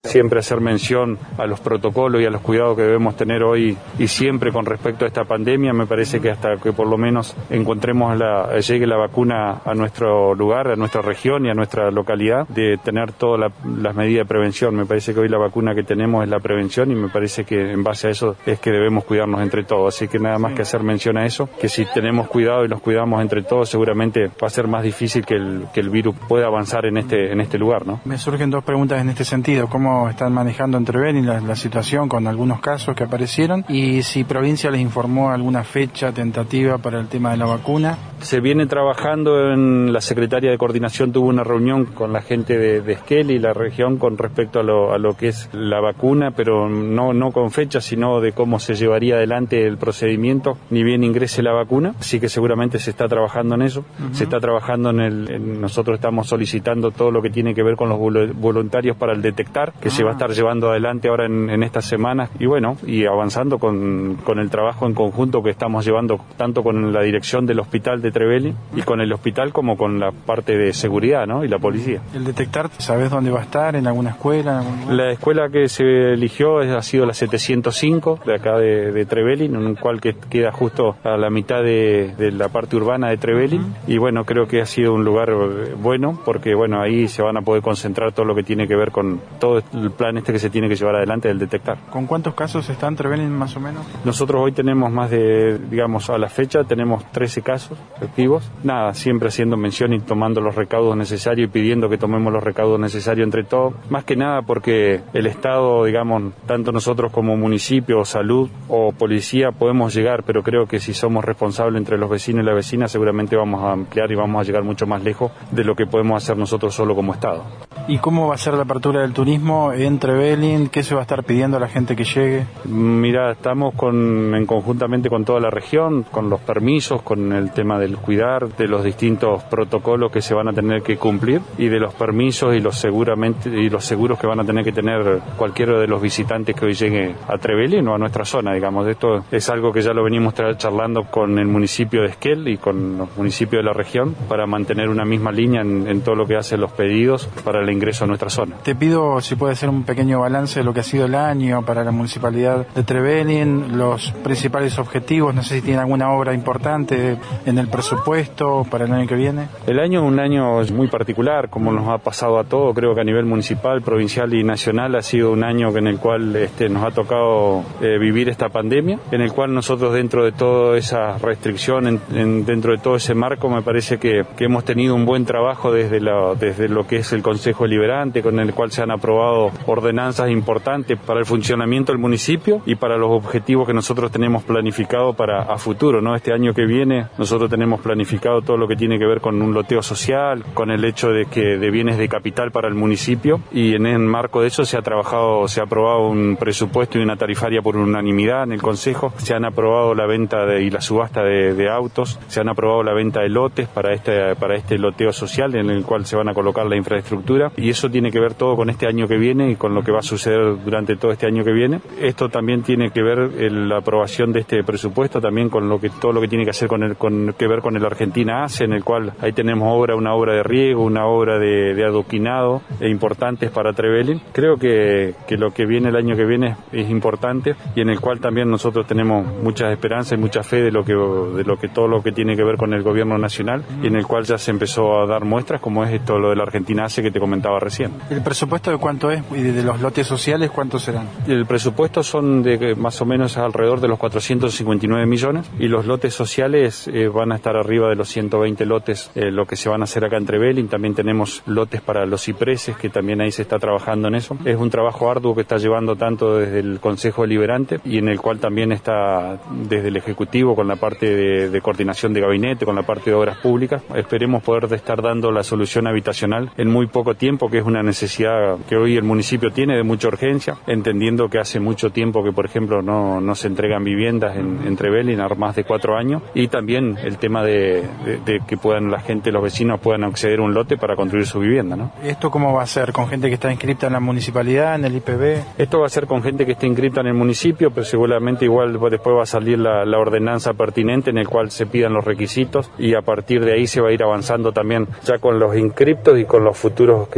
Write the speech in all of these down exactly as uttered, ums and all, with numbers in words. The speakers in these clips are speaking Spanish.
siempre hacer mención a los protocolos y a los cuidados que debemos tener hoy y siempre con respecto a esta pandemia. Me parece que hasta que por lo menos encontremos la, llegue la vacuna a nuestro lugar, a nuestra región y a nuestra localidad, de tener todas la, las medidas de prevención. Me parece que hoy la vacuna que tenemos es la prevención y me parece que en base a eso es que debemos cuidarnos entre todos. Así que nada más que hacer mención a eso, que si tenemos cuidado y nos cuidamos entre todos, seguramente va a ser más difícil que el, que el virus pueda avanzar en este, en este lugar, ¿no? Me surgen dos preguntas en este sentido. ¿Cómo están manejando en Trevelin la, la situación con algunos casos que aparecieron? Y si provincia les informó alguna fecha tentativa para el tema de la vacuna. Se viene trabajando en la Secretaría de Coordinación, tuvo una reunión con la gente de, de Esquel y la región con respecto a lo, a lo que es la vacuna, pero no, no con fecha, sino de cómo se llevaría adelante el procedimiento, ni bien ingrese la vacuna. Así que seguramente se está trabajando en eso, uh-huh. se está trabajando en el, en, nosotros estamos solicitando todo lo que tiene que ver con los voluntarios para el detectar, que uh-huh. se va a estar llevando adelante ahora en, en estas semanas, y bueno, y avanzando con, con el trabajo en conjunto que estamos llevando tanto con la dirección del hospital de Trevelin y con el hospital como con la parte de seguridad, ¿no? Y la policía. ¿El detectar, sabes dónde va a estar? ¿En alguna escuela? ¿En algún... La escuela que se eligió ha sido la setecientos cinco de acá de, de Trevelin, en un cual que queda justo a la mitad de, de la parte urbana de Trevelin, uh-huh. y bueno, creo que ha sido un lugar bueno porque bueno, ahí se van a poder concentrar todo lo que tiene que ver con todo el plan este que se tiene que llevar adelante del detectar. ¿Con cuántos casos está en Trevelin más o menos? Nosotros hoy tenemos más de, digamos, a la fecha tenemos trece casos activos. Nada, siempre haciendo mención y tomando los recaudos necesarios y pidiendo que tomemos los recaudos necesarios entre todos. Más que nada porque el Estado, digamos, tanto nosotros como municipio, salud o policía podemos llegar, pero creo que si somos responsables entre los vecinos y la vecina seguramente vamos a ampliar y vamos a llegar mucho más lejos de lo que podemos hacer nosotros solo como Estado. ¿Y cómo va a ser la apertura del turismo en Trevelin? ¿Qué se va a estar pidiendo a la gente que llegue? Mira, estamos con, en conjuntamente con toda la región, con los permisos, con el tema del cuidar, de los distintos protocolos que se van a tener que cumplir y de los permisos y los seguramente y los seguros que van a tener que tener cualquiera de los visitantes que hoy llegue a Trevelin o a nuestra zona, digamos. Esto es algo que ya lo venimos charlando con el municipio de Esquel y con los municipios de la región para mantener una misma línea en, en todo lo que hacen los pedidos para el ingreso a nuestra zona. Te pido si puede hacer un pequeño balance de lo que ha sido el año para la municipalidad de Trevelin, los principales objetivos, no sé si tiene alguna obra importante en el presupuesto para el año que viene. El año es un año muy particular, como nos ha pasado a todos. Creo que a nivel municipal, provincial y nacional ha sido un año en el cual este, nos ha tocado eh, vivir esta pandemia, en el cual nosotros dentro de toda esa restricción, en, en, dentro de todo ese marco, me parece que, que hemos tenido un buen trabajo desde, la, desde lo que es el Consejo Deliberante, con el cual se han aprobado ordenanzas importantes para el funcionamiento del municipio y para los objetivos que nosotros tenemos planificado para a futuro, ¿no? Este año que viene nosotros tenemos planificado todo lo que tiene que ver con un loteo social, con el hecho de que de bienes de capital para el municipio, y en el marco de eso se ha trabajado, se ha aprobado un presupuesto y una tarifaria por unanimidad en el Consejo, se han aprobado la venta de, y la subasta de, de autos, se han aprobado la venta de lotes para este, para este loteo social en el cual se van a colocar la infraestructura, y eso tiene que ver todo con este año que viene y con lo que va a suceder durante todo este año que viene. Esto también tiene que ver el, la aprobación de este presupuesto también con lo que todo lo que tiene que hacer con el con que ver con el Argentina Hace, en el cual ahí tenemos obra, una obra de riego, una obra de, de adoquinado e importantes para Trevelin. Creo que, que lo que viene el año que viene es importante y en el cual también nosotros tenemos muchas esperanzas y mucha fe de lo que de lo que todo lo que tiene que ver con el gobierno nacional y en el cual ya se empezó a dar muestras, como es esto lo de la Argentina Hace que te comentaba recién. ¿El presupuesto de cuánto es y de los lotes sociales cuántos serán? El presupuesto son de más o menos alrededor de los cuatrocientos cincuenta y nueve millones y los lotes sociales eh, van a estar arriba de los ciento veinte lotes, eh, lo que se van a hacer acá en Trevelin. También tenemos lotes para los cipreses, que también ahí se está trabajando en eso. Es un trabajo arduo que está llevando tanto desde el Consejo Deliberante y en el cual también está desde el Ejecutivo con la parte de, de coordinación de gabinete, con la parte de obras públicas. Esperemos poder estar dando la solución habitacional en muy poco tiempo, que es una necesidad que hoy el municipio tiene de mucha urgencia, entendiendo que hace mucho tiempo que, por ejemplo, no, no se entregan viviendas en, en Trevelin, a más de cuatro años, y también el tema de, de, de que puedan la gente, los vecinos puedan acceder a un lote para construir su vivienda, ¿no? ¿Esto cómo va a ser? ¿Con gente que está inscripta en la municipalidad, en el I P B? Esto va a ser con gente que esté inscripta en el municipio, pero seguramente igual después va a salir la, la ordenanza pertinente en el cual se pidan los requisitos y a partir de ahí se va a ir avanzando también ya con los inscriptos y con los futuros que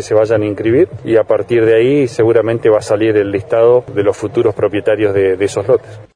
que se vayan a inscribir y a partir de ahí seguramente va a salir el listado de los futuros propietarios de, de esos lotes.